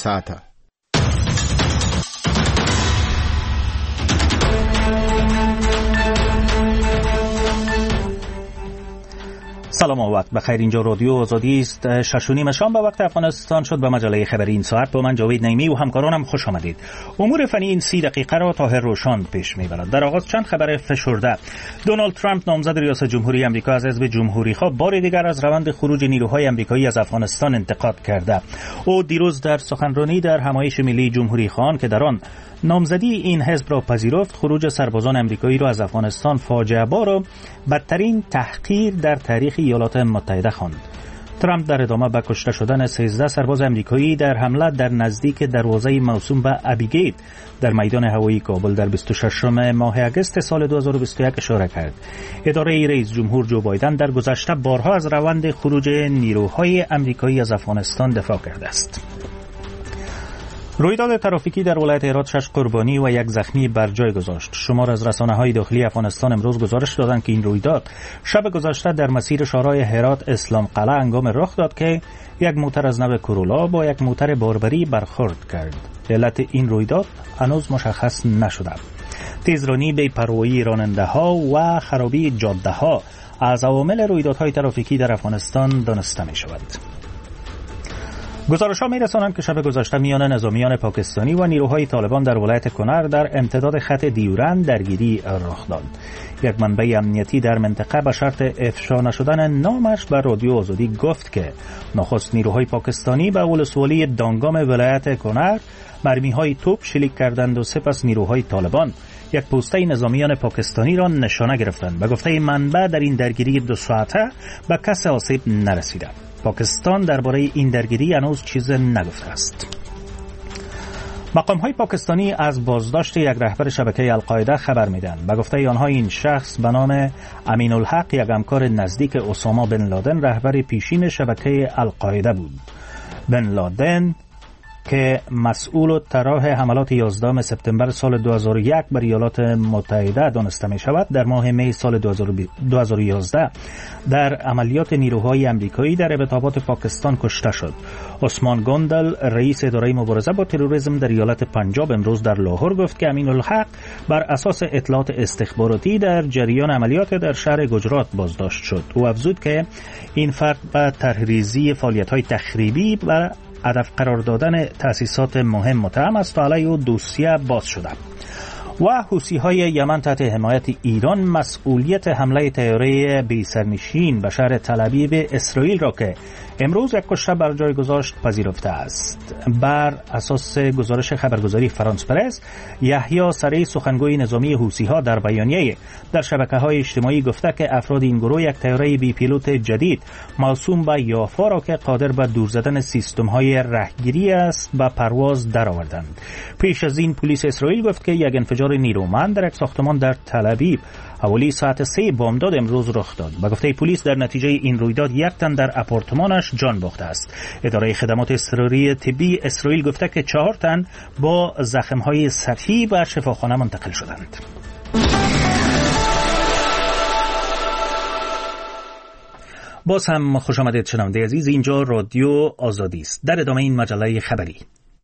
sata. سلام و وقت بخیر. اینجا رادیو آزادی است. 6:30 شام به وقت افغانستان شد. به مجله خبری این ساعت با من جاوید نعیمی و همکارانم خوش آمدید. امور فنی این 30 دقیقه را طاهر روشان پیش می‌برد. در آغاز چند خبر فشرده. دونالد ترامپ نامزد ریاست جمهوری آمریکا از حزب جمهوری‌خواه بار دیگر از روند خروج نیروهای آمریکایی از افغانستان انتقاد کرده. او دیروز در سخنرانی در همایش ملی جمهوری‌خواهان که در آن نامزدی این حزب را پذیرفت، خروج سربازان آمریکایی را از افغانستان فاجعه بار و بدترین تحقیر در تاریخ ایالات متحده خواند. ترامپ در ادامه به کشته شدن 13 سرباز آمریکایی در حمله در نزدیک دروازه موسوم به ابیگیت در میدان هوایی کابل در 26 ماه اگست سال 2021 اشاره کرد. اداره رئیس جمهور جو بایدن در گذشته بارها از روند خروج نیروهای آمریکایی از افغانستان دفاع کرده است. رویداد ترافیکی در ولایت هرات 6 قربانی و 1 زخمی بر جای گذاشت. شمار از رسانه‌های داخلی افغانستان امروز گزارش دادند که این رویداد شب گذشته در مسیر شارای هرات اسلام قلعه هنگام رخ داد که یک موتر از نوع کورولا با یک موتر باربری برخورد کرد. علت این رویداد هنوز مشخص نشده. تیزرانی، بی‌پروایی راننده‌ها و خرابی جاده‌ها از عوامل رویدادهای ترافیکی در افغانستان دانسته می‌شود. گزارش‌ها می‌رسانند که شب گذشته میان نظامیان پاکستانی و نیروهای طالبان در ولایت کنر در امتداد خط دیورند درگیری رخ داد. یک منبع امنیتی در منطقه به شرط افشا نشدن نامش بر رادیو آزادی گفت که نخست نیروهای پاکستانی به ولسوالی دانگام ولایت کنر مرمی‌های توپ شلیک کردند و سپس نیروهای طالبان یک پوسته نظامیان پاکستانی را نشانه گرفتند. به گفته منبع در این درگیری 2 ساعته به کسی آسیب نرسیده. پاکستان درباره این درگیری هنوز چیز نگفته است. مقام‌های پاکستانی از بازداشت یک رهبر شبکه القاعده خبر می‌دهند. به گفته آنها این شخص به نام امین الحق یک همکار نزدیک اسامه بن لادن رهبر پیشین شبکه القاعده بود. بن لادن که مسئول طراح حملات 11 سپتامبر سال 2001 بر ایالات متحده دانسته می شود، در ماه می سال 2011 در عملیات نیروهای آمریکایی در ابتابات پاکستان کشته شد. عثمان گندل، رئیس اداره مبارزه با تروریسم در ایالت پنجاب، امروز در لاهور گفت که امین الحق بر اساس اطلاعات استخباراتی در جریان عملیات در شهر گجرات بازداشت شد. او افزود که این فرد به طرح‌ریزی فعالیت‌های تخریبی و هدف قرار دادن تأسیسات مهم متهم است و علیه او دوسیه باز شده. و حوثی‌های یمن تحت حمایت ایران مسئولیت حمله طیاره بی سرنشین به شهر تل‌آبیب اسرائیل را که امروز یک کشته بر جای گذاشت پذیرفته است. بر اساس گزارش خبرگزاری فرانس پرس، یحیی سری سخنگوی نظامی حوثی‌ها در بیانیه در شبکه‌های اجتماعی گفته که افراد این گروه یک طیاره بی پیلوت جدید موسوم به یافا را که قادر به دور زدن سیستم‌های رهگیری است به پرواز درآوردند. پیش از این پلیس اسرائیل گفت که یک انفجار نیرومند در یک ساختمان در تل‌آبیب حوالی ساعت 3 بامداد امروز رخ داد. به گفته پلیس در نتیجه این رویداد یک تن در آپارتمانش جان باخته است. اداره خدمات اضطراری طبی اسرائیل گفته که 4 تن با زخم‌های سطحی به شفاخانه منتقل شدند. باز هم خوش آمدید شنونده عزیز، اینجا رادیو آزادی است. در ادامه این مجله خبری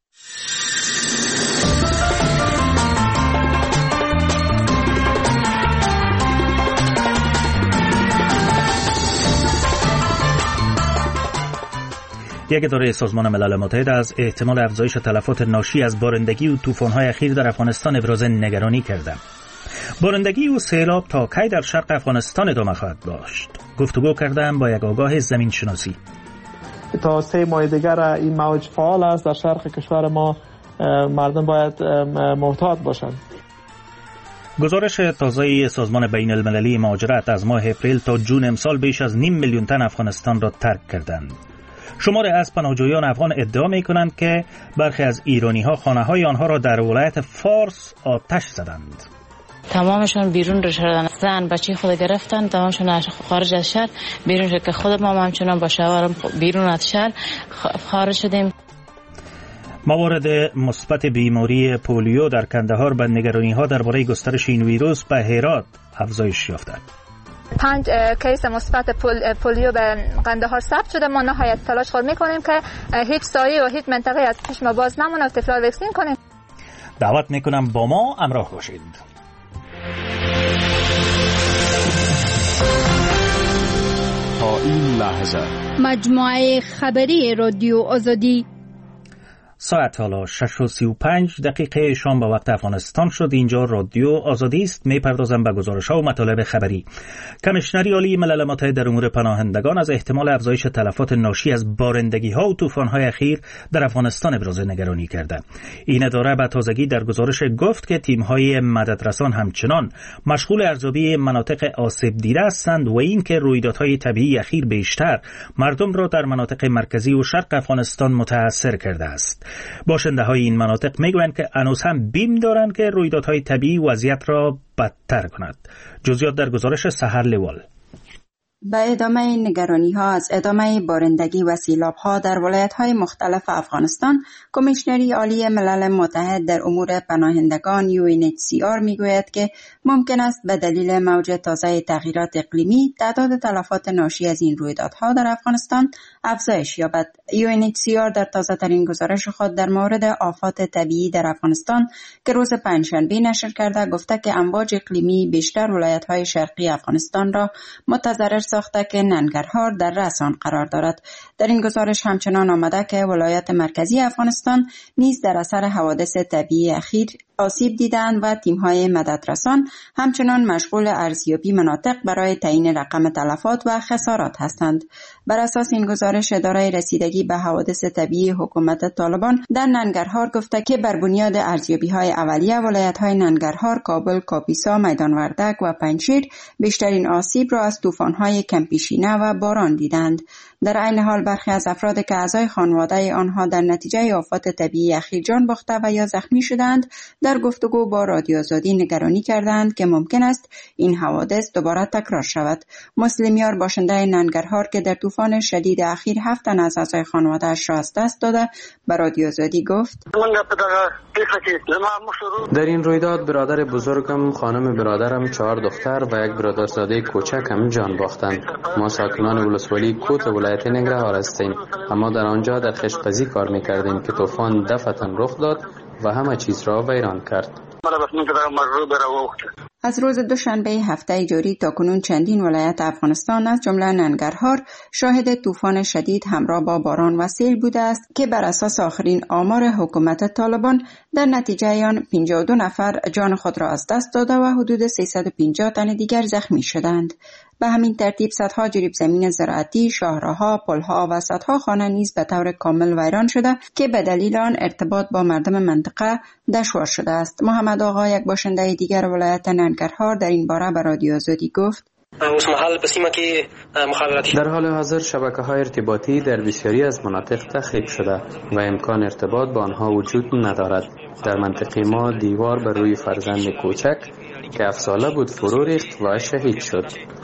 یک اداره سازمان ملل متحد از احتمال افزایش تلفات ناشی از بارندگی و طوفان‌های اخیر در افغانستان ابراز نگرانی کرده. بارندگی و سیلاب تا کی در شرق افغانستان ادامه خواهد داشت؟ گفتگو کردم با یک آگاه زمین شناسی. تا 3 ماه دیگر این موج فعال است در شرق کشور ما، مردم باید محتاط باشند. گزارش تازه سازمان بین المللی مهاجرت از ماه اپریل تا جون امسال بیش از 5 میلیون تن افغانستان را ترک کردند. شماری از پناهجویان افغان ادعا می‌کنند که برخی از ایرانی‌ها خانه‌های آنها را در ولایت فارس آتش زدند. تمامشون بیرون رو شدن، زن بچه خود گرفتن، تمامشون خارج از شهر بیرون شد که خود ما همچنان با شوهرم بیرون از شهر خارج شدیم. موارد مثبت بیماری پولیو در کندهار به نگرانی‌ها درباره گسترش این ویروس به هرات افزایش یافته. 5 کیس مثبت پولیو به قندهار ثبت شده. ما نهایت تلاش خود میکنیم که هیچ سایه و هیچ منطقه از چشم باز نمونه و طفلا وکسین کنیم. دعوت میکنم با ما همراه باشید. تا این لحظه مجموعه خبری رادیو آزادی. ساعت حالا 6:35 شام به وقت افغانستان شد. اینجا رادیو آزادی است. میپردازم به گزارش‌ها و مطالب خبری. کمیشنری عالی ملل متحد در امور پناهندگان از احتمال افزایش تلفات ناشی از بارندگی‌ها و طوفان‌های اخیر در افغانستان ابراز نگرانی کرده. این اداره به تازگی در گزارش گفت که تیم‌های مددرسان همچنان مشغول ارزیابی مناطق آسیب دیده هستند و اینکه رویدادهای طبیعی اخیر بیشتر مردم را در مناطق مرکزی و شرق افغانستان متاثر کرده است. باشنده های این مناطق میگویند که هنوز هم بیم دارند که رویدادهای طبیعی وضعیت را بدتر کند. جزئیات در گزارش سحر لوال. به ادامه نگرانی‌ها از ادامه بارندگی و سیلاب‌ها در ولایت‌های مختلف افغانستان، کمیشنری عالی ملل متحد در امور پناهندگان UNHCR میگوید که ممکن است به دلیل موج تازه تغییرات اقلیمی تعداد تلفات ناشی از این رویدادها در افغانستان افزایش یابد. UNHCR در تازه‌ترین گزارش خود در مورد آفات طبیعی در افغانستان که روز پنجشنبه نشر کرده گفته که امواج اقلیمی بیشتر ولایت‌های شرقی افغانستان را متضرر ساخته که ننگرهار در رأس آن قرار دارد. در این گزارش همچنان آمده که ولایت مرکزی افغانستان نیز در اثر حوادث طبیعی اخیر آسیب دیدند و تیم‌های مددرسان همچنان مشغول ارزیابی مناطق برای تعیین رقم تلفات و خسارات هستند. بر اساس این گزارش، اداره رسیدگی به حوادث طبیعی حکومت طالبان در ننگرهار گفته که بر بنیاد ارزیابی‌های اولیه ولایت‌های ننگرهار، کابل، کاپیسا، میدان وردک و پنجشیر بیشترین آسیب را از طوفان‌های کمپیشینه و باران دیدند. در عین حال برخی از افراد که اعضای خانواده آنها در نتیجه آفات طبیعی اخیر جان باخته و یا زخمی شدند در گفتگو با رادیو آزادی نگرانی کردند که ممکن است این حوادث دوباره تکرار شود. مسلمیار باشنده ننگرهار که در طوفان شدید اخیر 7 تن از اعضای خانواده‌اش را از دست داده به رادیو آزادی گفت: در این رویداد برادر بزرگم، خانم برادرم، 4 دختر و یک برادرزاده کوچکم جان باختند. ما ساکنان ولسوالی کوت ولایت ننگرهار هستیم، اما در آنجا در خشت‌پزی کار می‌کردیم که طوفان دفعتاً رخ داد و همه چیز را ویران کرد. از روز دوشنبه هفته جاری تا کنون چندین ولایت افغانستان از جمله ننگرهار شاهد طوفان شدید همراه با باران و سیل بوده است که بر اساس آخرین آمار حکومت طالبان در نتیجه آن 52 نفر جان خود را از دست داده و حدود 350 تن دیگر زخمی شدند. به همین ترتیب صدها جریب زمین زراعتی، شاهراها، پلها و صدها خانه نیز به طور کامل ویران شده که به دلیل آن ارتباط با مردم منطقه دشوار شده است. محمد آقا، یک باشنده دیگر ولایت ننگرهار، در این باره به رادیو آزادی گفت: در حال حاضر شبکه‌های ارتباطی در بسیاری از مناطق تخریب شده و امکان ارتباط با آنها وجود ندارد. در منطقه ما دیوار بر روی فرزند کوچک که 7 ساله بود فرو ریخت و شهید شد.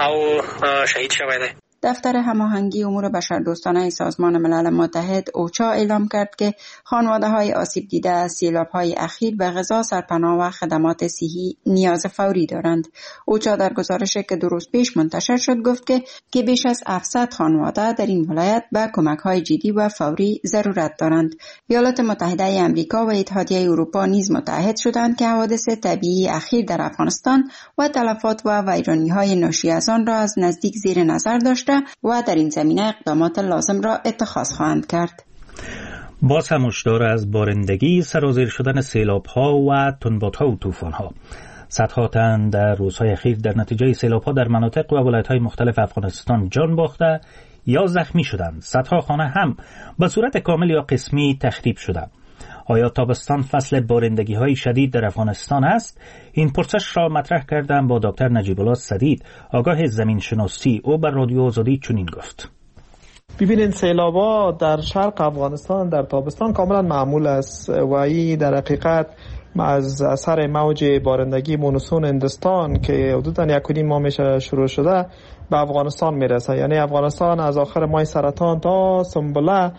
دفتر هماهنگی امور بشردوستانه سازمان ملل متحد اوچا اعلام کرد که خانواده‌های آسیب دیده از سیلاب‌های اخیر به غذا، سرپناه و خدمات صحی نیاز فوری دارند. اوچا در گزارشی که 2 روز پیش منتشر شد گفت که بیش از 700 خانواده در این ولایت به کمک‌های جدی و فوری ضرورت دارند. ایالات متحده آمریکا و اتحادیه اروپا نیز متحد شدند که حوادث طبیعی اخیر در افغانستان و تلفات و ویرانی‌های ناشی از آن را از نزدیک زیر نظر داشته و در این زمینه اقدامات لازم را اتخاذ خواهند کرد. باز هم هشدار از بارندگی، سرازیر شدن سیلاب‌ها و تندبادها و طوفان‌ها. صدها تن در روزهای اخیر در نتیجه سیلاب‌ها در مناطق و ولایت‌های مختلف افغانستان جان باخته یا زخمی شدند. صدها خانه هم به صورت کامل یا قسمی تخریب شده. آیا تابستان فصل بارندگی‌های شدید در افغانستان است؟ این پرسش را مطرح کردم با دکتر نجیب الله سدید، آگاه زمین شناسی. او بر رادیو آزادی چنین گفت: ببینید، سیلاب‌ها در شرق افغانستان در تابستان کاملا معمول است و این در حقیقت از اثر موج بارندگی مونسون هندوستان که حدوداً 1.5 ماه میشه شروع شده به افغانستان میرسه. یعنی افغانستان از آخر ماه سرطان تا سنبله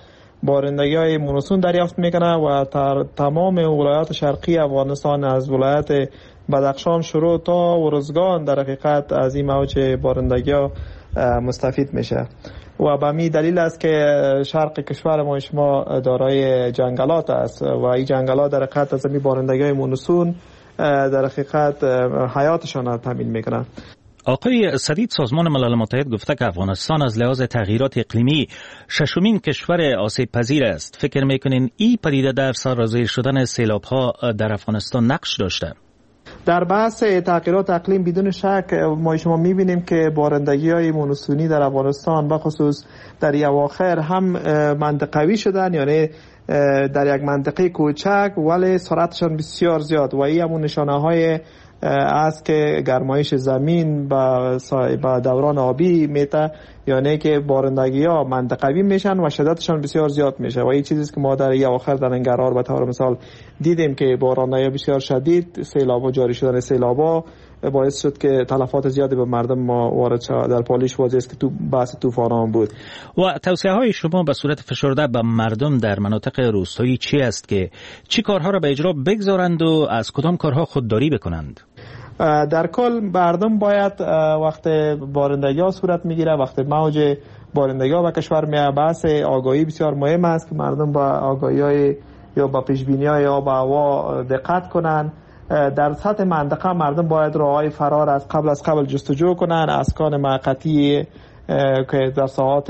بارندگی‌های مونسون دریافت میکنه و تمام ولایات شرقی افغانستان از ولایت بدخشان شروع تا ارزگان در حقیقت از این موج بارندگی‌ها مستفید میشه و به همین دلیل است که شرق کشور ما شما دارای جنگلات است و این جنگلات در حقیقت از این بارندگی‌های مونسون در حقیقت حیاتشان را تامین میکنن. آقای سدید، سازمان ملل متحد گفته که افغانستان از لحاظ تغییرات اقلیمی ششمین کشور آسیب پذیر است. فکر میکنین این پدیده در سرازیر شدن سیلاب ها در افغانستان نقش داشته؟ در بحث تغییرات اقلیم بدون شک ما شما میبینیم که بارندگی‌های مونسونی در افغانستان بخصوص در اواخر هم منطقوی شدن، یعنی در یک منطقه کوچک ولی سرعتشان بسیار زیاد و این همون نشانه‌های است که گرمایش زمین با دوران آبی میته، یعنی که بارندگی‌ها منطقوی میشن و شدتشان بسیار زیاد میشه و این چیزی است که ما در اواخر در انگرار به طور مثال دیدیم که باران‌های بسیار شدید، سیلاب‌ها جاری شدن سیلاب‌ها باعث شد که تلفات زیادی به مردم ما وارد شود. در پالیش واضح است که تو بحث طوفان‌ها بود. و توصیه‌های شما به صورت فشرده به مردم در مناطق روستایی چی است که چی کارها را به اجرا بگذارند و از کدام کارها خودداری بکنند؟ در کل مردم باید وقت بارندگی‌ها صورت میگیره، وقت موج بارندگی‌ها به کشور میاد، بحث آگاهی بسیار مهم است که مردم با آگاهی‌های یا با پیش‌بینی‌های آب و هوا دقت کنند. در سطح منطقه مردم باید راه‌های فرار از قبل جستجو کنند، اسکان موقتی که در ساعات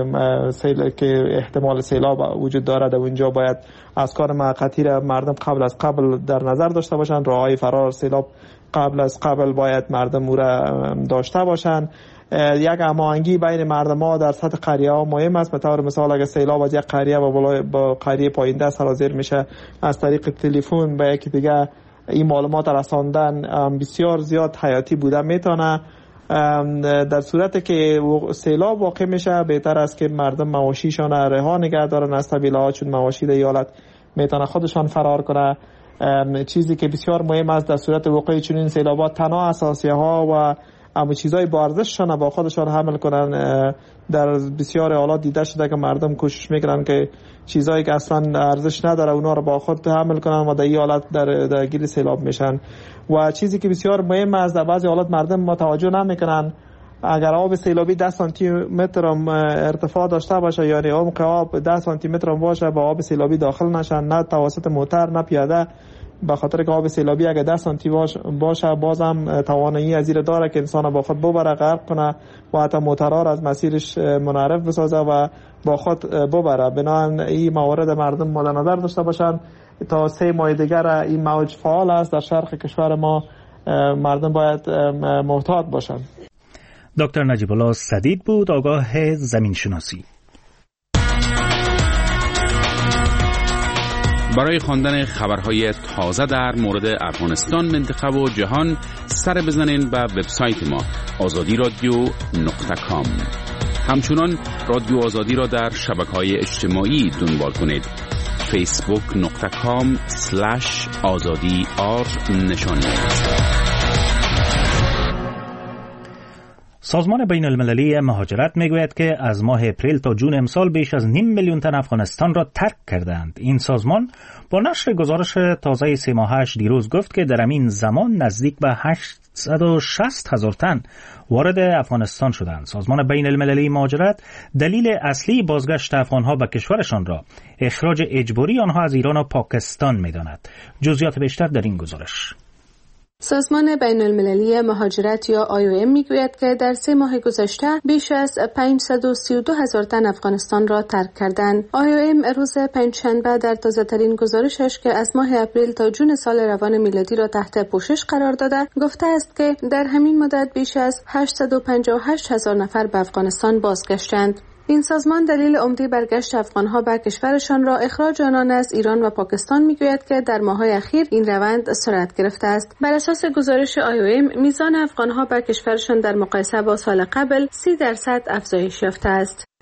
که احتمال سیلاب وجود دارد در اونجا باید اسکان موقتی را مردم قبل در نظر داشته باشند. راه‌های فرار سیلاب قبل باید مردم او را داشته باشند. یک هماهنگی بین مردم ها در سطح قریه ها مهم است. به طور مثال اگر سیلاب از یک قریه با قریه پایینده سرازیر میشه، از طریق تلفن به یکی دیگه این معلومات رساندن بسیار زیاد حیاتی بوده میتونه. در صورت که سیلاب واقع میشه بهتر است که مردم مواشیشان رها نگه دارن از طویله ها، چون مواشی در حالت میتونه خودشان فرار کنه. چیزی که بسیار مهم است در صورت وقوع چنین سیلابات تنها اساسیه ها و اما چیزای با ارزششان با خودشان حمل کنن. در بسیار حالات دیده شده که مردم کوشش میکنن که چیزایی که اصلا ارزش نداره اونا رو با خود حمل کنن و در این حالت درگیر سیلاب میشن. و چیزی که بسیار مهم است در بعضی حالات مردم متوجه نمیکنن، اگر آب سیلابی 10 سانتی متر ارتفاع داشته باشه، یعنی عمق آب 10 سانتی متر باشه، با آب سیلابی داخل نشن، نه توسط موتر نه پیاده، به خاطر که آب سیلابی اگه 10 سانتی باشه بازم توانایی از زیر داره که انسان با خود ببره، غرق کنه و حتی موترها از مسیرش منحرف بسازه و با خود ببره. بنابراین این موارد مردم مد نظر داشته باشن. تا 3 ماه دیگر این موج فعال است در شرق کشور ما، مردم باید محتاط باشن. دکتر نجیب الله سدید بود، آگاه زمین شناسی. برای خواندن خبرهای تازه در مورد افغانستان، منطقه و جهان سر بزنین به وبسایت ما azadiradio.com. همچنان رادیو آزادی را در شبکه‌های اجتماعی دنبال کنید. facebook.com/azadi_r سازمان بین المللی مهاجرت میگوید که از ماه اپریل تا جون امسال بیش از 5 میلیون تن افغانستان را ترک کردند. این سازمان با نشر گزارش تازه 3 ماهش دیروز گفت که در همین زمان نزدیک به 860,000 تن وارد افغانستان شدند. سازمان بین المللی مهاجرت دلیل اصلی بازگشت افغانها به کشورشان را اخراج اجباری آنها از ایران و پاکستان می‌داند. جزئیات بیشتر در این گزارش. سازمان بین المللی مهاجرت یا IOM میگوید که در 3 ماه گذشته بیش از 532,000 تن افغانستان را ترک کردند. IOM روز پنجشنبه در تازه‌ترین گزارشش که از ماه اپریل تا جون سال روان میلادی را تحت پوشش قرار داده، گفته است که در همین مدت بیش از 858,000 نفر به افغانستان بازگشتند. این سازمان دلیل عمده برگشت افغانها به کشورشان را اخراج آنان از ایران و پاکستان میگوید که در ماه‌های اخیر این روند سرعت گرفته است. بر اساس گزارش IOM میزان افغانها به کشورشان در مقایسه با سال قبل 30% افزایش یافته است.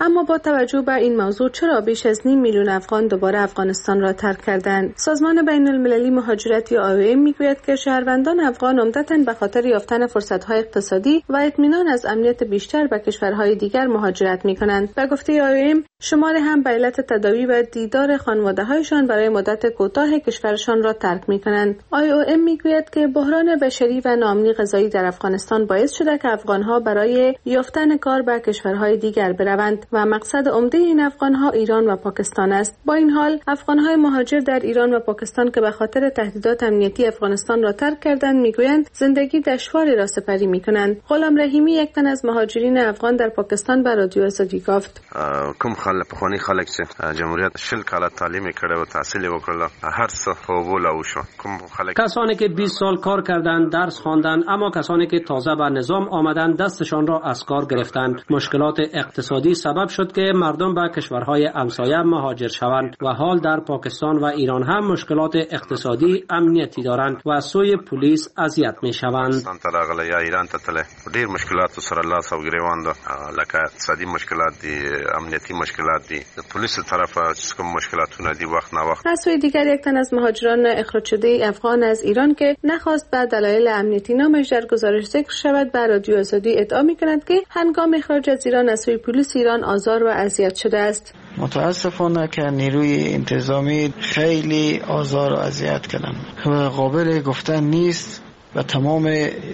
اما با توجه به این موضوع چرا بیش از 5 میلیون افغان دوباره افغانستان را ترک کردند؟ سازمان بین المللی مهاجرت یا IOM میگوید که شهروندان افغان عمدتاً به خاطر یافتن فرصت‌های اقتصادی و اطمینان از امنیت بیشتر به کشورهای دیگر مهاجرت می‌کنند. به گفته IOM شماری هم به علت تداوی و دیدار خانواده‌هایشان برای مدت کوتاه کشورشان را ترک می‌کنند. IOM میگوید که بحران بشری و ناامنی غذایی در افغانستان باعث شده که افغان‌ها برای یافتن کار به کشورهای دیگر بروند و مقصد عمده این افغان‌ها ایران و پاکستان است. با این حال افغان‌های مهاجر در ایران و پاکستان که به خاطر تهدیدات امنیتی افغانستان را ترک کردند میگویند زندگی دشواری را سپری می‌کنند. غلام رحیمی یک تن از مهاجرین افغان در پاکستان به رادیو آزادی گفت: کوم خلک پخوانی خلک چې جمهوریت شل کاله تعلیم کړه او تحصیل وکړه هر څه خوبو شو. کسانی که 20 سال کار کردند، درس خواندند، اما کسانی که تازه به نظام آمدند دستشان را از کار گرفتند. مشکلات اقتصادی سبب شد که مردم به کشورهای همسایه مهاجر شوند و حال در پاکستان و ایران هم مشکلات اقتصادی امنیتی دارند و از سوی پلیس اذیت می‌شوند. تراغله یا ایران ته تله ډیر مشکلات سره الله سو ګریوان ده لکه اقتصادي مشکلات دي، امنیتی مشکلات دي، پلیس طرف کوم مشکلاتونه دي وخت نه وخت. از سوی دیگر یک تن از مهاجران اخراج شده افغان از ایران که نخواست به دلایل امنیتی نامش در گزارش ذکر شود به رادیو آزادی ادعا می‌کند که هنگام اخراج از ایران از سوی پلیس ایران آزار و اذیت شده است. متاسفانه که نیروی انتظامی خیلی آزار و اذیت کردن و قابل گفتن نیست و تمام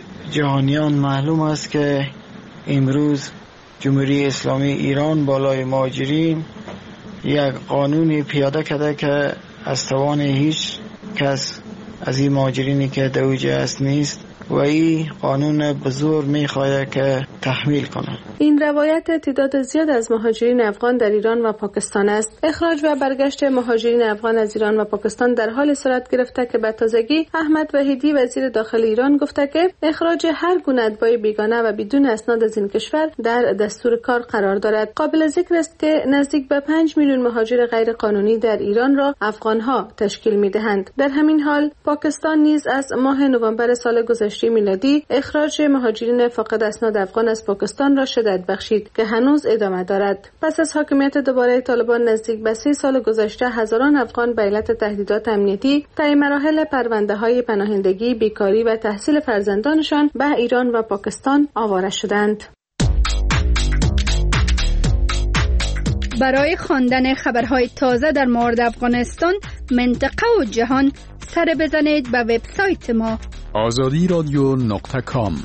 جهانیان معلوم است که امروز جمهوری اسلامی ایران بالای مهاجرین یک قانونی پیاده کرده که از توان هیچ کس از این مهاجرینی که در اوج است نیست و این قانون به زور میخواهد که تحمیل کنند. این روایت تعداد زیاد از مهاجرین افغان در ایران و پاکستان است. اخراج و برگشت مهاجرین افغان از ایران و پاکستان در حال صورت گرفته که به تازگی احمد وحیدی وزیر داخل ایران گفته که اخراج هر گونه اتباع بیگانه و بدون اسناد از این کشور در دستور کار قرار دارد. قابل ذکر است که نزدیک به 5 میلیون مهاجر غیر قانونی در ایران را افغان‌ها تشکیل می‌دهند. در همین حال پاکستان نیز از ماه نوامبر سال گذشته میلادی اخراج مهاجرین فاقد اسناد افغان از پاکستان را شدت بخشید که هنوز ادامه دارد. پس از حاکمیت دوباره طالبان نزدیک به 3 سال گذشته هزاران افغان به علت تهدیدات امنیتی طی مراحل پرونده‌های پناهندگی، بیکاری و تحصیل فرزندانشان به ایران و پاکستان آواره شدند. برای خواندن خبرهای تازه در مورد افغانستان، منطقه و جهان سر بزنید به وبسایت ما azadiradyo.com.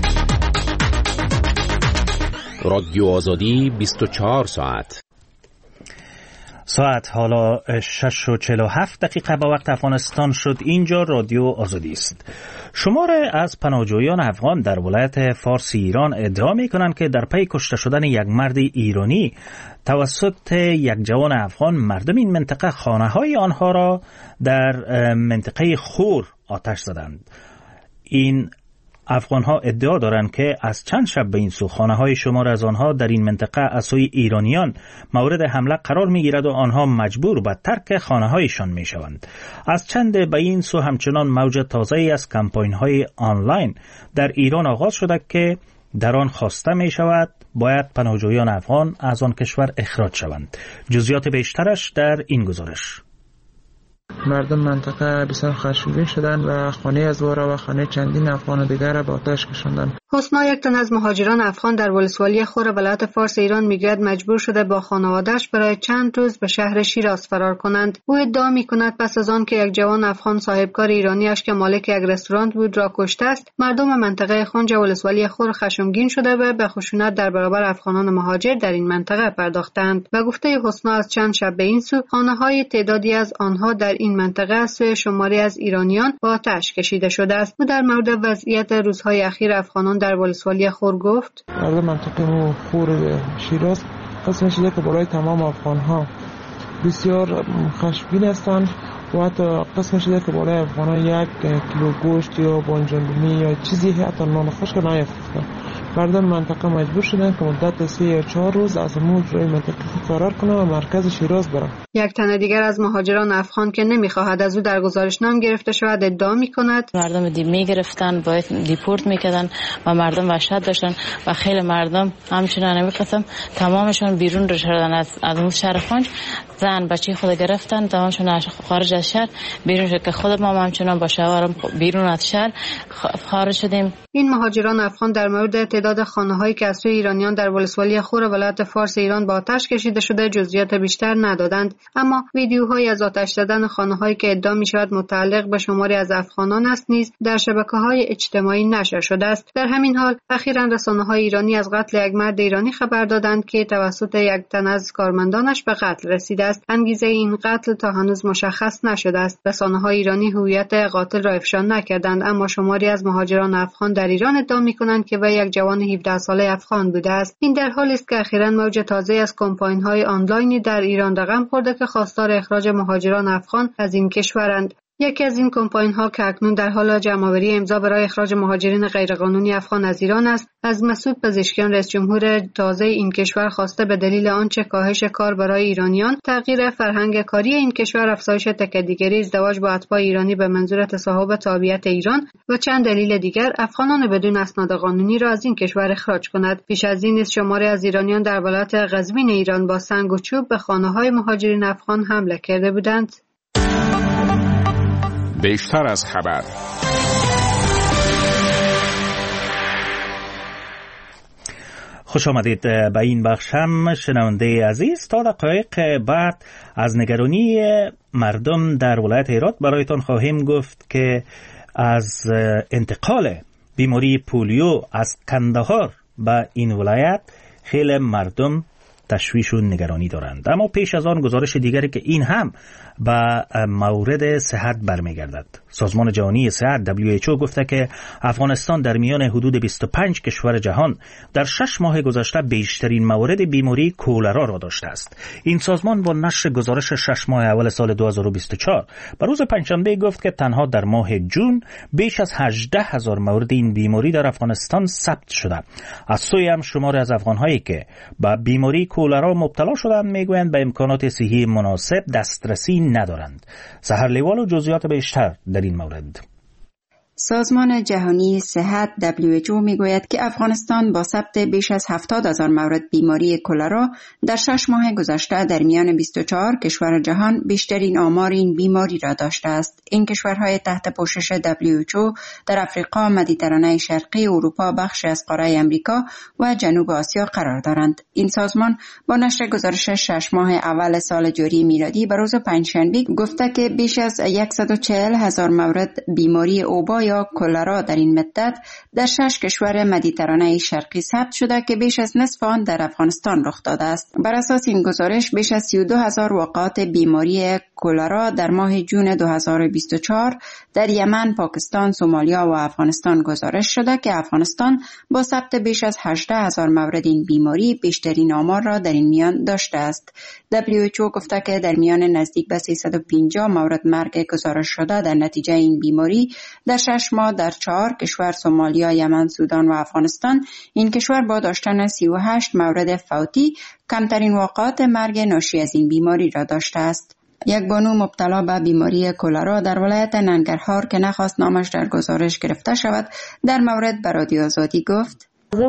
رادیو آزادی 24 ساعت. ساعت حالا 6:47 به وقت افغانستان شد. اینجا رادیو آزادی است. شماره از پناهجویان افغان در ولایت فارس ایران ادعا می کنند که در پی کشته شدن یک مرد ایرانی توسط یک جوان افغان، مردم این منطقه خانه‌های آنها را در منطقه خور آتش زدند. این افغان‌ها ادعا دارند که از چند شب به این سو خانه‌های شمار از آنها در این منطقه از سوی ایرانیان مورد حمله قرار می‌گیرد و آنها مجبور به ترک خانه‌هایشان می‌شوند. از چند به این سو همچنان موج تازه‌ای از کمپاین‌های آنلاین در ایران آغاز شده که در آن خواسته می‌شود باید پناهجویان افغان از آن کشور اخراج شوند. جزئیات بیشترش در این گزارش. مردم منطقه بسیار خشمگین شدند و خانه از وارا و خانه چندین افغان دیگر را به آتش کشاندند. حسنا، یک تن از مهاجران افغان در ولسوالی خور ولایت فارس ایران میگوید مجبور شده با خانواده‌اش برای چند روز به شهر شیراز فرار کنند. او ادعا می‌کند پس از آن که یک جوان افغان صاحبکار ایرانی‌اش که مالک یک رستوران بود را کشته است، مردم منطقه خنج ولسوالی خور خشمگین شده و به خشونت در برابر افغانان مهاجر در این منطقه پرداختند. به گفته حسنا، از چند شب به این سو خانه‌های تعدادی از آنها در این منطقه از سوی شماری از ایرانیان با آتش کشیده شده است. او در مورد وضعیت روزهای اخیر افغانان در ولسوالی خور گفت: مردم منطقه خور شیراز قسم شده که برای تمام افغان‌ها بسیار خشمگین هستند و حتی قسم شده که برای افغان‌ها 1 کیلو گوشت یا بانجان یا چیزی حتی نان خشک نیافتند. مردم منطقه مجبور شدن که مدت 3 یا 4 روز از امور روی منطقه فرار کنند و مرکز شیراز برند. یک تن دیگر از مهاجران افغان که نمیخواهد از او در گزارشنامه گرفته شود ادعا میکند مردم میگرفتن باید دیپورت میکردن و مردم وحشت داشتن و خیلی مردم همچنان نمیقسم تمامشون بیرون رو شدن از اون شهر خانج. زن بچه خود گرفتن تمامشون خارج از شهر بیرون شد که خود ما همچنان با شوهرم بیرون از شهر خارج شدیم. این مهاجران افغان در مورد تعداد خانه‌هایی که از سوی ایرانیان در ولسوالی خور ولایت فارس ایران با آتش کشیده شده جزئیات بیشتر ندادند، اما ویدیوهایی از آتش زدن خانه‌هایی که ادعا می‌شود متعلق به شماری از افغانان است نیز در شبکه‌های اجتماعی نشر شده است. در همین حال اخیراً رسانه‌های ایرانی از قتل یک مرد ایرانی خبر دادند که توسط یک تن از کارمندانش به قتل رسیده است. انگیزه این قتل تا هنوز مشخص نشده است. رسانه‌های ایرانی هویت قاتل را افشا نکردند، اما شماری از مهاجران افغان در ایران ادعا می‌کنند که وی یک جوان 17 ساله افغان بوده است. این در حالی است که اخیراً موج تازه از کمپاین‌های آنلاینی در ایران رقم خورده که خواستار اخراج مهاجران افغان از این کشورند. یکی از این کمپاین‌ها که اکنون در حال جمع‌آوری امضا برای اخراج مهاجرین غیرقانونی افغان از ایران است، از مسعود پزشکیان رئیس جمهور تازه این کشور خواسته به دلیل آنچه کاهش کار برای ایرانیان، تغییر فرهنگ کاری این کشور، افزایش تکدیگری، ازدواج با اتباع ایرانی به منظور تصاحب تابعیت ایران و چند دلیل دیگر افغانان بدون اسناد قانونی را از این کشور اخراج کند. پیش از این نیز شماری از ایرانیان در ولایت قزوین ایران با سنگ و چوب به خانه‌های مهاجرین افغان حمله کرده بودند. بیشتر از خبر. خوش آمدید به این بخش هم شنونده عزیز. تا دقایق بعد از نگرانی مردم در ولایت هرات برایتان خواهیم گفت که از انتقال بیماری پولیو از کندهار به این ولایت خیلی مردم تشویش و نگرانی دارند. اما پیش از آن گزارش دیگری که این هم به مورد صحت برمیگردد. سازمان جهانی صحت WHO گفته که افغانستان در میان حدود 25 کشور جهان در 6 ماه گذشته بیشترین مورد بیماری کولرا را داشته است. این سازمان با نشر گزارش 6 ماه اول سال 2024 بر روز پنجشنبه گفت که تنها در ماه جون بیش از 18,000 مورد این بیماری در افغانستان ثبت شده. از سوی هم شمار از افغان‌هایی که به بیماری کولرا مبتلا شدند میگویند به امکانات صحی مناسب دسترسی ندارند. سحر لیوال و جزئیات بیشتر در این مورد. سازمان جهانی صحت WHO میگوید که افغانستان با ثبت بیش از 70,000 مورد بیماری کولرا در 6 ماه گذشته در میان 24 کشور جهان بیشترین آمار این بیماری را داشته است. این کشورهای تحت پوشش WHO در افریقا، مدیترانه شرقی، اروپا، بخش از قاره امریکا و جنوب آسیا قرار دارند. این سازمان با نشر گزارش 6 ماه اول سال جاری میلادی بر روز پنجشنبه گفته که بیش از 140,000 مورد بیماری اوبا یا کولرا در این مدت در 6 کشور مدیترانه شرقی ثبت شده که بیش از نصف آن در افغانستان رخ داده است. بر اساس این گزارش بیش از 32,000 وقایع بیماری کولرا در ماه جون 2024 در یمن، پاکستان، سومالیا و افغانستان گزارش شده که افغانستان با ثبت بیش از 18,000 مورد این بیماری بیشترین آمار را در این میان داشته است. WHO گفته که در میان نزدیک به 350 مورد مرگ گزارش شده در نتیجه این بیماری در 6 ماه در 4 کشور سومالیا، یمن، سودان و افغانستان، این کشور با داشتن 38 مورد فوتی کمترین واقعات مرگ ناشی از این بیماری را داشته است. یک بانو مبتلا به بیماری کولرا در ولایت ننگرهار که نخواست نامش در گزارش گرفته شود در مورد به رادیو آزادی گفت: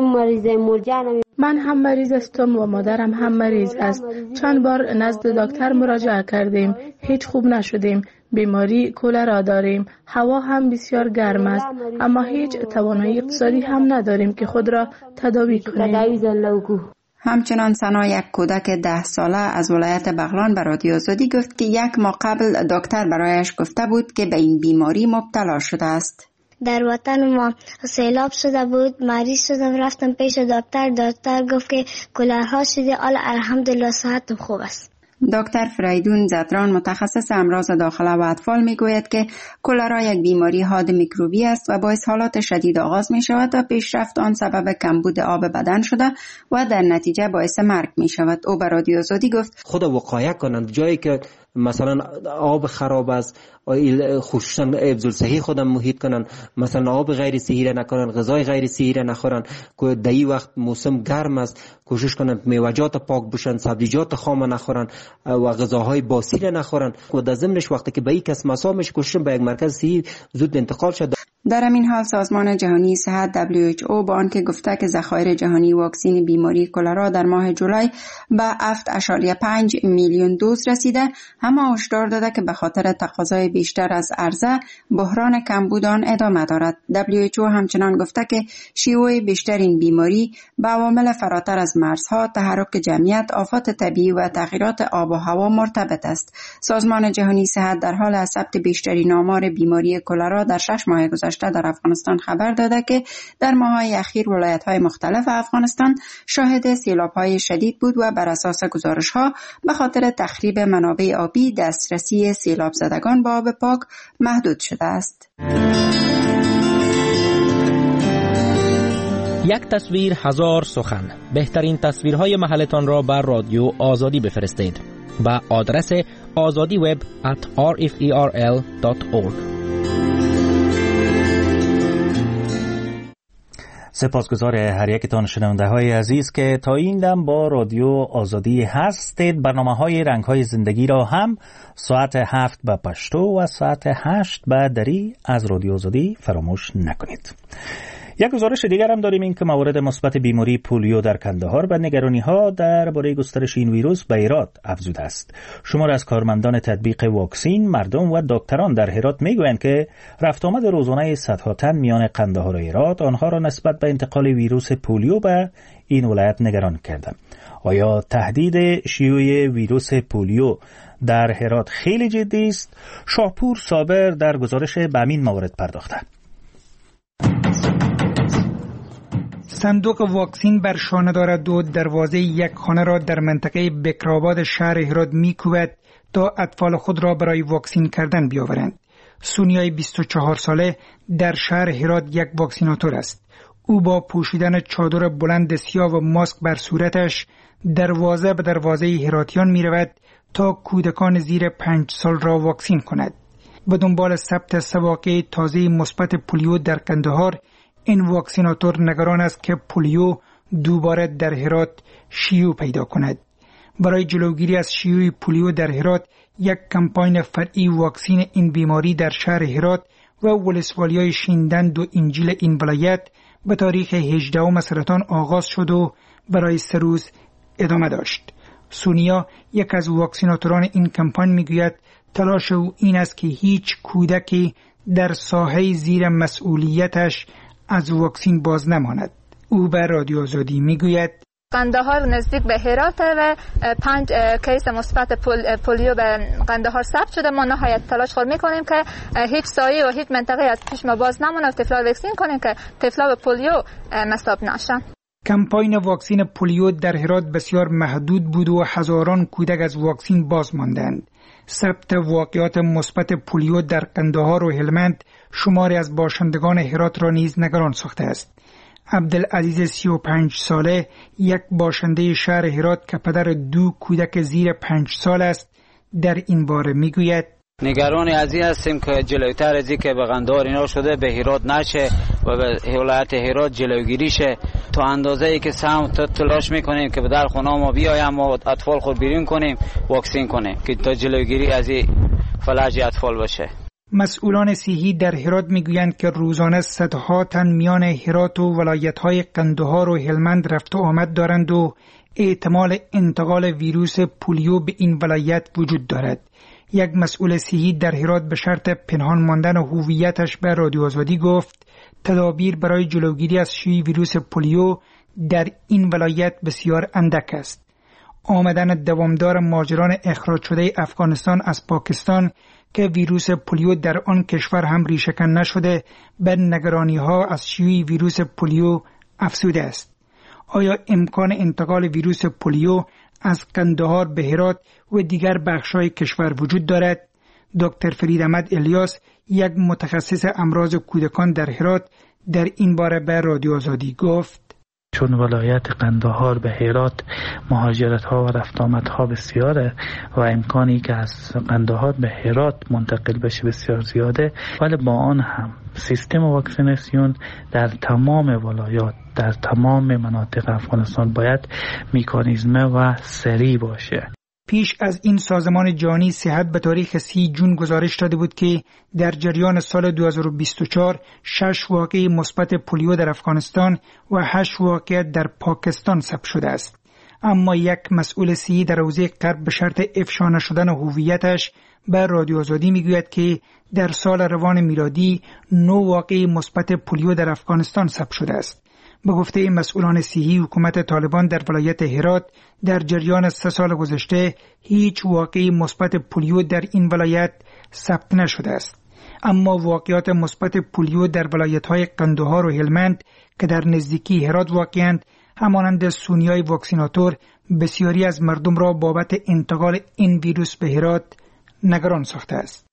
من هم مریض هستم و مادرم هم مریض است. چند بار نزد دکتر مراجعه کردیم، هیچ خوب نشدیم. بیماری کولرا داریم. هوا هم بسیار گرم است، اما هیچ توانایی اقتصادی هم نداریم که خود را تداوی کنیم. همچنان سنا، یک کودک 10 ساله از ولایت بغلان به رادیو آزادی گفت که 1 ماه قبل دکتر برایش گفته بود که به این بیماری مبتلا شده است. در وطن ما سیلاب شده بود، مریض شدم، رفتم پیش دکتر گفت که کولرا شده، الحمدلله صحتم خوب است. دکتر فریدون زدران متخصص امراض داخله و اطفال میگوید که کولرا یک بیماری حاد میکروبی است و باعث حالات شدید آغاز می شود و پیشرفت آن سبب کمبود آب بدن شده و در نتیجه باعث مرگ می شود. او به رادیو آزادی گفت: خود وقایع کنند، جایی که مثلا آب خراب است، خصوصا حفظ الصحی خودم محیط کنن، مثلا آب غیر صحی را نکنن، غذای غیر صحی را نخورن، که در این وقت موسم گرم است کوشش کنن میوه‌جات پاک باشن، سبزیجات خام نخورن و غذاهای باسی را نخورن و در ضمنش وقتی که به یک کس مسامش کوشش به یک مرکز صحی زود انتقال شد. در همین حال سازمان جهانی صحت WHO با آنکه گفته که ذخایر جهانی واکسن بیماری کلرا در ماه جولای به 7.5 میلیون دوز رسیده، اما هشدار داده که به خاطر تقاضای بیشتر از عرضه بحران کمبود آن ادامه دارد. WHO همچنان گفته که شیوع بیشتر این بیماری به عوامل فراتر از مرزها، تحرک جمعیت، آفات طبیعی و تغییرات آب و هوا مرتبط است. سازمان جهانی صحت در حال از ثبت بیشترین آمار بیماری کلرا در 6 ماه گذشته در افغانستان خبر داده که در ماه‌های اخیر ولایت‌های مختلف افغانستان شاهد سیلاب‌های شدید بود و بر اساس گزارش‌ها به خاطر تخریب منابع آبی دسترسی سیلاب زدگان به آب پاک محدود شده است. یک تصویر هزار سخن. بهترین تصویرهای محلتان را بر رادیو آزادی بفرستید با آدرس azadiweb@rferl.org. سپاسگزار هر یکتان شنونده های عزیز که تا این دم با رادیو آزادی هستید. برنامه های رنگ های زندگی را هم ساعت 7 به پشتو و ساعت 8 به دری از رادیو آزادی فراموش نکنید. یک گزارش دیگر هم داریم، این که موارد مثبت بیماری پولیو در کندهار به نگرانی ها درباره گسترش این ویروس به هرات افزوده است. شمار از کارمندان تطبیق واکسین، مردم و دکتران در هرات میگویند که رفت آمد روزانه صدها تن میان کندهار و هرات آنها را نسبت به انتقال ویروس پولیو به این ولایت نگران کرده. آیا تهدید شیوع ویروس پولیو در هرات خیلی جدی است؟ شاهپور صابر در گزارش به همین موارد پرداخته. صندوق واکسین بر شانه دارد و دروازه یک خانه را در منطقه بکرآباد شهر هرات می‌کوبد تا اطفال خود را برای واکسین کردن بیاورند. سونیای 24 ساله در شهر هرات یک واکسیناتور است. او با پوشیدن چادر بلند سیاه و ماسک بر صورتش دروازه به دروازه هراتیان می‌رود تا کودکان زیر 5 سال را واکسین کند. به دنبال ثبت سواقع تازه مثبت پولیو در کندهار، این واکسیناتور نگران است که پولیو دوباره در هرات شیوع پیدا کند. برای جلوگیری از شیوع پولیو در هرات، یک کمپاین فرعی واکسین این بیماری در شهر هرات و ولسوالیای شیندند و انجیل این ولایت به تاریخ 18 سرطان آغاز شد و برای 3 روز ادامه داشت. سونیا، یک از واکسیناتوران این کمپاین، میگوید تلاش او این است که هیچ کودکی در ساحه زیر مسئولیتش از واکسین باز نماند. او به رادیو آزادی میگوید قندهار نزدیک به هرات و 5 کیس مثبت پولیو به قندهار ثبت شده. ما نهایت تلاش میکنیم که هیچ سایه و هیچ منطقه از پیش ما باز نمونه و طفلا واکسین کنیم که طفلا به پولیو مصاب نشن. کمپاین واکسین پولیو در هرات بسیار محدود بود و هزاران کودک از واکسین باز ماندند. ثبت واقعات مثبت پولیو در قندهار و هلمند شماری از باشندگان هرات را نیز نگران ساخته است. عبدالعزیز 35 ساله، یک باشنده شهر هرات که پدر 2 کودک زیر 5 سال است، در این باره میگوید نگران از این هستیم که جلوتر از این که به قندهار اینا شده به هرات نشه و به ولایت هرات جلوگیری شه. تا اندازه ای که سهم تلاش میکنیم که به در خونه ما بیایم و اطفال خود بیرون کنیم واکسین کنیم که تا جلوگیری از این فلج اطفال باشه. مسئولان صحی در هرات میگویند که روزانه صدها تن میان هرات و ولایت‌های قندهار و هلمند رفت و آمد دارند و احتمال انتقال ویروس پولیو به این ولایت وجود دارد. یک مسئول صحی در هرات به شرط پنهان ماندن هویتش به رادیو آزادی گفت تدابیر برای جلوگیری از شیوع ویروس پولیو در این ولایت بسیار اندک است. آمدن دوامدار مهاجران اخراج شده افغانستان از پاکستان که ویروس پولیو در آن کشور هم ریشه‌کن نشده به نگرانی‌ها از شیوع ویروس پولیو افزوده است. آیا امکان انتقال ویروس پولیو از قندهار به هرات و دیگر بخش‌های کشور وجود دارد؟ دکتر فرید احمد الیاس، یک متخصص امراض کودکان در هرات، در این باره به رادیو آزادی گفت چون ولایت قندهار به هرات مهاجرت ها و رفت آمد ها بسیاره و امکانی که از قندهار به هرات منتقل بشه بسیار زیاده، ولی با آن هم سیستم واکسیناسیون در تمام ولایات در تمام مناطق افغانستان باید میکانیزم و سریع باشه. پیش از این سازمان جهانی صحت به تاریخ 30 جون گزارش داده بود که در جریان سال 2024 6 واقعه مثبت پولیو در افغانستان و 8 واقعه در پاکستان ثبت شده است. اما یک مسئول صحی در حوزه غرب به شرط افشا نشدن هویتش به رادیو آزادی میگوید که در سال روان میلادی 9 واقعه مثبت پولیو در افغانستان ثبت شده است. به گفته مسئولان صحی، حکومت طالبان در ولایت هرات در جریان 3 سال گذشته هیچ واقعه مثبت پولیو در این ولایت ثبت نشده است. اما واقعات مثبت پولیو در ولایت‌های قندهار و هلمند که در نزدیکی هرات واقع‌اند، همانند سونیای واکسیناتور، بسیاری از مردم را بابت انتقال این ویروس به هرات نگران ساخته است.